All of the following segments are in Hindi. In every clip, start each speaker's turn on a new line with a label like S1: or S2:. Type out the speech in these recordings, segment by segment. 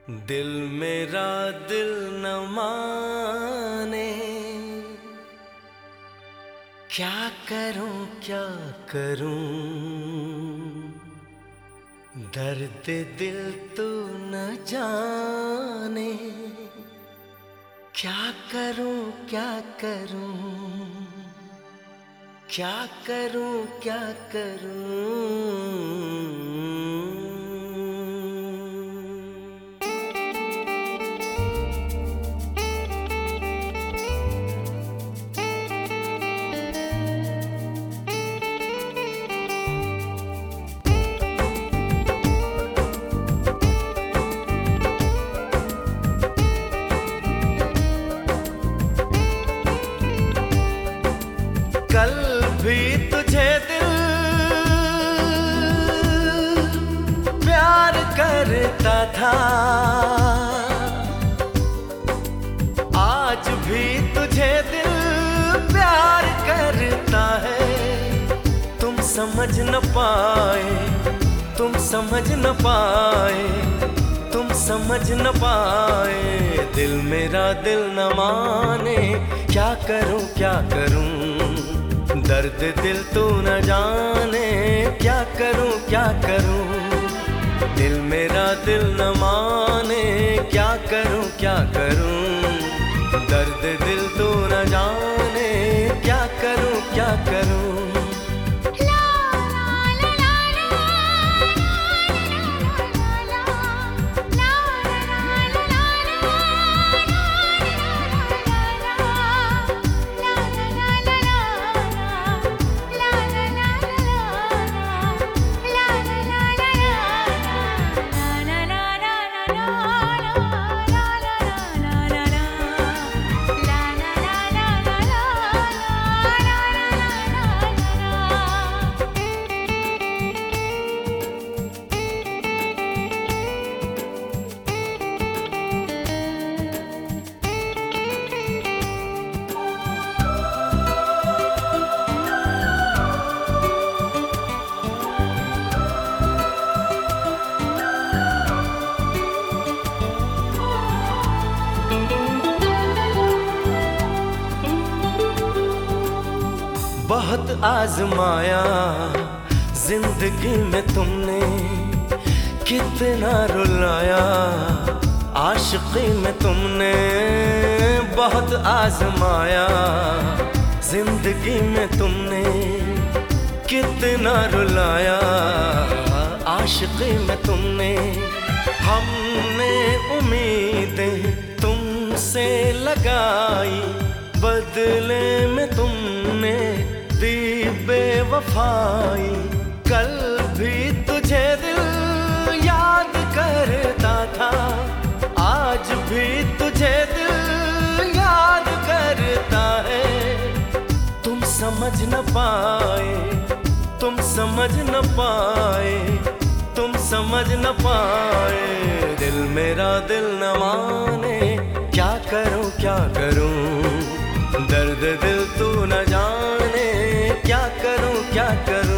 S1: दिल मेरा दिल न माने, क्या करूं क्या करूं। दर्द दिल तू न जाने, क्या करूं क्या करूं। क्या करूं क्या करूं। कल भी तुझे दिल प्यार करता था, आज भी तुझे दिल प्यार करता है। तुम समझ न पाए, तुम समझ न पाए, तुम समझ न पाए। दिल मेरा दिल न माने, क्या करूं क्या करूं। दर्द दिल तू न जाने, क्या करूं क्या करूं। दिल मेरा दिल न माने, क्या करूं क्या करूं। दर्द दिल तू न जाने, क्या करूं क्या करूं। बहुत आजमाया जिंदगी में तुमने, कितना रुलाया आशिकी में तुमने। बहुत आजमाया जिंदगी में तुमने, कितना रुलाया आशिकी में तुमने। हमने उम्मीदें तुमसे लगाई, बदले में तुमने दी बेवफाई। कल भी तुझे दिल याद करता था, आज भी तुझे दिल याद करता है। तुम समझ न पाए, तुम समझ न पाए, तुम समझ न पाए। दिल मेरा दिल न माने, क्या करूं क्या करूं। दर्द दिल तू न जाने, क्या करूं क्या करूं।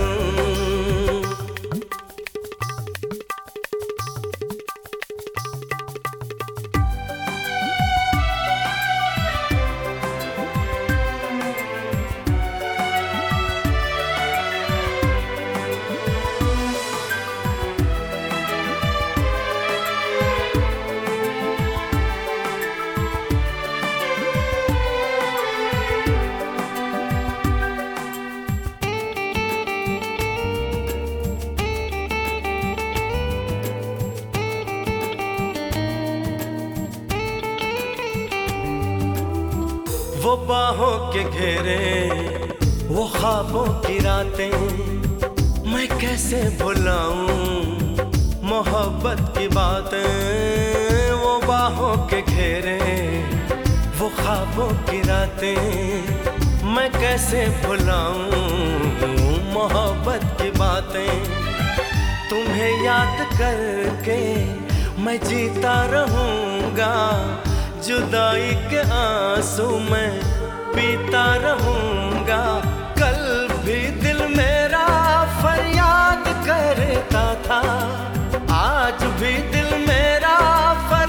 S1: वो बाहों के घेरे, वो ख्वाबों की रातें, मैं कैसे भुलाऊं मोहब्बत की बातें। वो बाहों के घेरे, वो ख्वाबों की रातें, मैं कैसे भुलाऊं मोहब्बत की बातें। तुम्हें याद करके मैं जीता रहूंगा, जुदाई के आंसू मैं पीता रहूंगा। कल भी दिल मेरा फरियाद करता था, आज भी दिल मेरा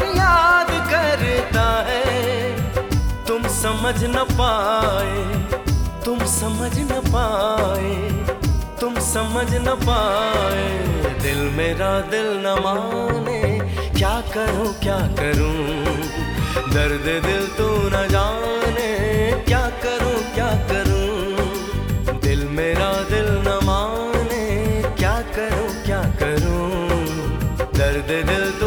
S1: न पाए, तुम समझ न पाए, तुम समझ न पाए। दिल मेरा दिल न माने, क्या करूं क्या करूं, दर्द दिल तू न जाने, क्या करूं क्या करूं। दिल मेरा दिल न माने, क्या करूं क्या करूं, दर्द दिल तू